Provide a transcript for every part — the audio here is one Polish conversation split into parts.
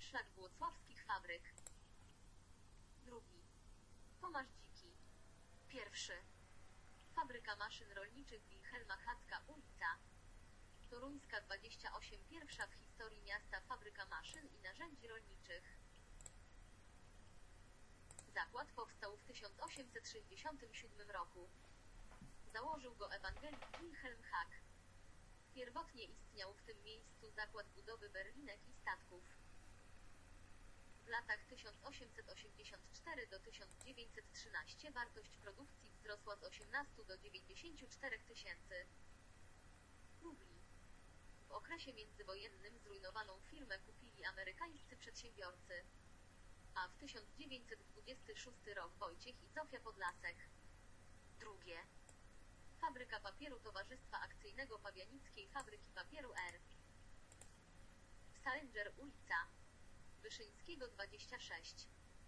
Szlak włocławskich fabryk. Drugi. Tomasz Dziki. Pierwszy. Fabryka maszyn rolniczych Wilhelma Hacka, ulica Toruńska 28. Pierwsza w historii miasta fabryka maszyn i narzędzi rolniczych. Zakład powstał w 1867 roku. Założył go ewangelik Wilhelm Hack. Pierwotnie istniał w tym miejscu zakład budowy berlinek i statków. W latach 1884 do 1913 wartość produkcji wzrosła z 18 do 94 tysięcy rubli. W okresie międzywojennym zrujnowaną firmę kupili amerykańscy przedsiębiorcy. A w 1926 rok Wojciech i Zofia Podlasek. Drugie. Fabryka papieru Towarzystwa Akcyjnego Pawianickiej Fabryki Papieru R. Salinger, ulica Wyszyńskiego 26.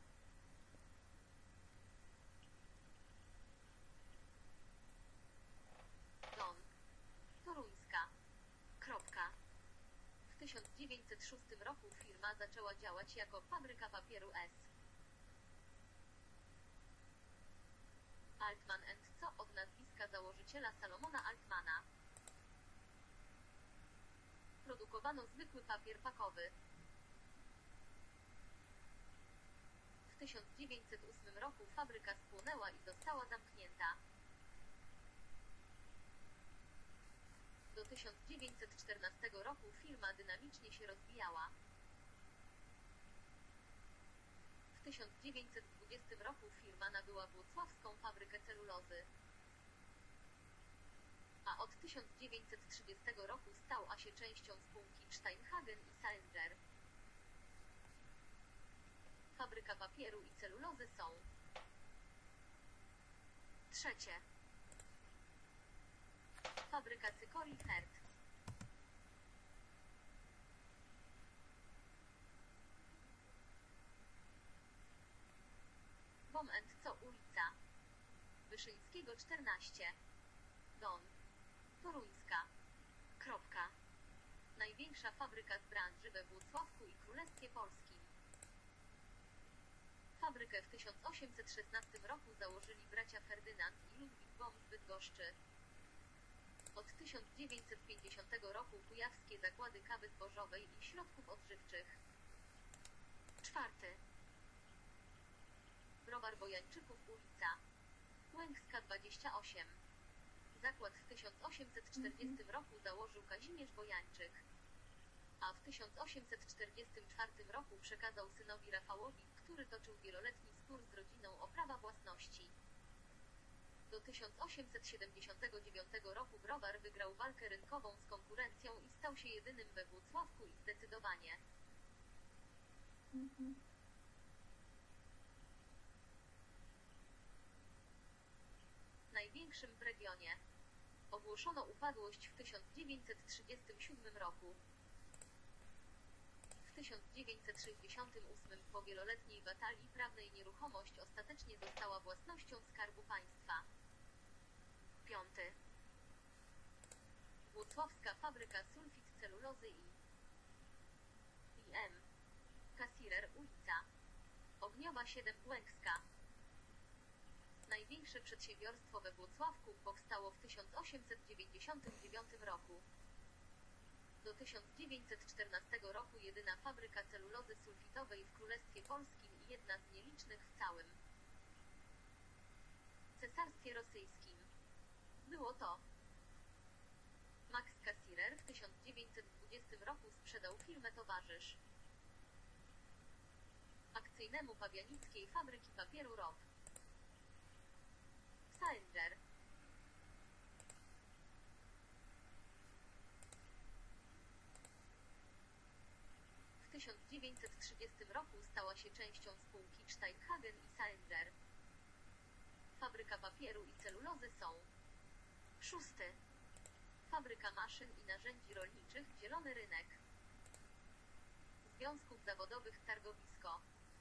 Don. Toruńska. W 1906 roku firma zaczęła działać jako Fabryka Papieru S. Altman & Co. od nazwiska założyciela Salomona Altmana. Produkowano zwykły papier pakowy. W 1908 roku fabryka spłonęła i została zamknięta. Do 1914 roku firma dynamicznie się rozwijała. W 1920 roku firma nabyła włocławską fabrykę celulozy. A od 1930 roku stała się częścią spółki Steinhagen i Salinger. Fabryka papieru i celulozy są. Trzecie. Fabryka cykoli Hert. Bom & Co. ulica Wyszyńskiego 14. Don. Toruńska. Największa fabryka z branży we Włocławku i Królestwie Polskim. Fabrykę w 1816 roku założyli bracia Ferdynand i Ludwik Bom z Bydgoszczy. Od 1950 roku kujawskie zakłady kawy zbożowej i środków odżywczych. Czwarty. Browar Bojańczyków, ulica Łęcka 28. Zakład w 1840 roku założył Kazimierz Bojańczyk, a w 1844 roku przekazał synowi Rafałowi, który toczył wieloletni spór z rodziną o prawa własności. Do 1879 roku browar wygrał walkę rynkową z konkurencją i stał się jedynym we Włocławku i zdecydowanie największym w regionie. Ogłoszono upadłość w 1937 roku. W 1968 po wieloletniej batalii prawnej nieruchomość ostatecznie została własnością Skarbu Państwa. Piąty. Włocławska fabryka sulfit celulozy I.M. Kasirer, ulica Ogniowa 7, Łęcka. Największe przedsiębiorstwo we Włocławku powstało w 1899 roku. Do 1914 roku jedyna fabryka celulozy sulfitowej w Królestwie Polskim i jedna z nielicznych w całym Cesarstwie Rosyjskim. Było to. Max Kasirer w 1920 roku sprzedał firmę Towarzysz akcyjnemu Pawianickiej Fabryki Papieru ROP. Salinger. W 1930 roku stała się częścią spółki Steinhagen i Salinger. Fabryka papieru i celulozy są. Szósty. Fabryka maszyn i narzędzi rolniczych Zielony Rynek. Związków Zawodowych Targowisko.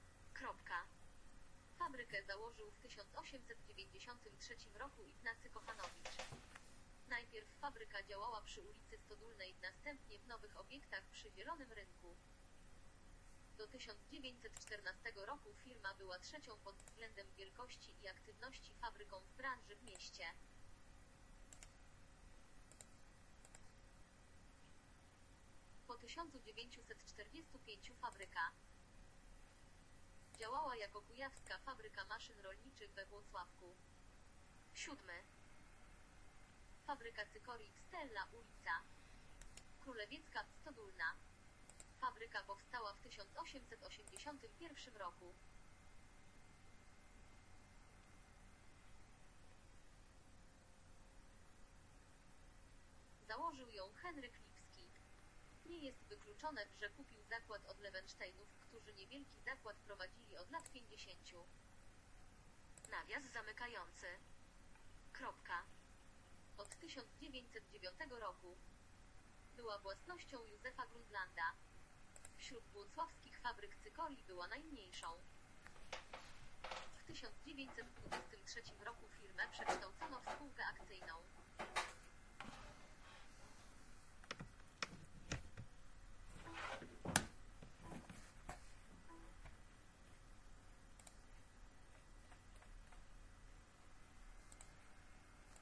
Fabrykę założył w 1893 roku Ignacy Kochanowicz. Najpierw fabryka działała przy ulicy Stodólnej, następnie w nowych obiektach przy Zielonym Rynku. Do 1914 roku firma była trzecią pod względem wielkości i aktywności fabryką w branży w mieście. Po 1945 fabryka działała jako Kujawska Fabryka Maszyn Rolniczych we Włocławku. 7. Fabryka cykorii w Stella, ulica Królewiecka, Stodólna. Fabryka powstała w 1881 roku. Założył ją Henryk Lipski. Nie jest wykluczone, że kupił zakład od Lewensteinów, którzy niewielki zakład prowadzili od lat 50. Nawias zamykający. Kropka. Od 1909 roku była własnością Józefa Grundlanda. Wśród włocławskich fabryk cykorii była najmniejszą. W 1923 roku firmę przekształcono w